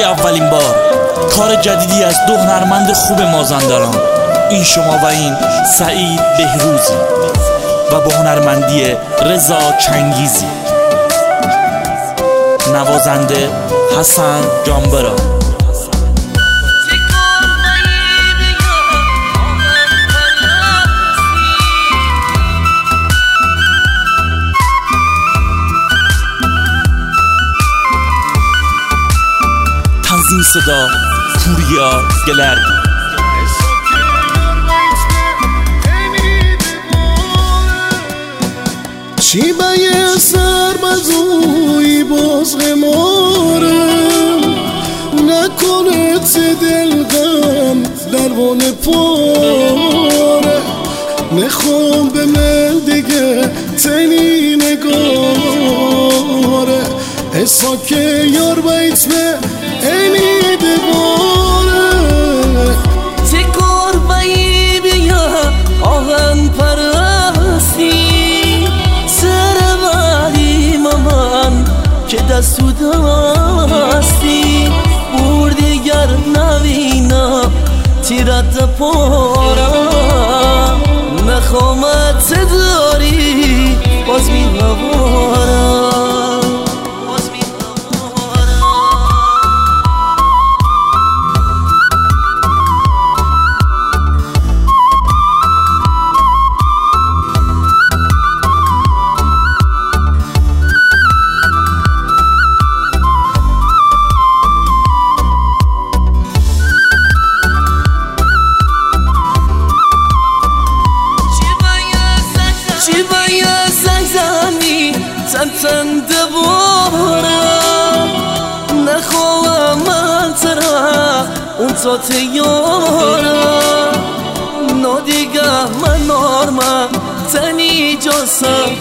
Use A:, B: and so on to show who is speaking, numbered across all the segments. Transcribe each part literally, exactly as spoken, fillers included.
A: اولین بار کار جدیدی از دو هنرمند خوب مازندران، این شما و این سعید بهروزی و با هنرمندی رضا چنگیزی، نوازنده حسن جانبرا. تنظیم صدا پوریا گلرد.
B: چی بایه سربازوی باز غمارم نکنه تی دلغم دروانه پاره نخوام به من دیگه تنی نگاره حسا که یار بیت به اینی دباره
C: تی قربایی بیا آهن پرستی که دستو دستی بور دیگر نوینا تیرت پارم نخوامت داری باز می نوارم باز می تن دبارم نخواهم من ترا اون تا تیارم نادیگه من نارمم تنی جاسم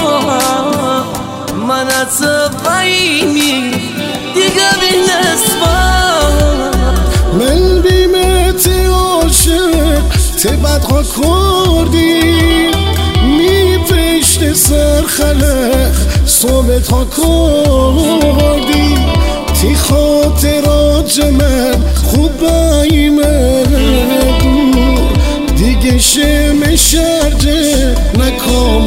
C: من اتبعینی دیگه بی نسبم
B: من بیمتی عاشق تی بدخوا کردی می پشت سر خلق صبح تا کردی تی خاطرات من خوب بایی من دور دیگه شم شرجه نکن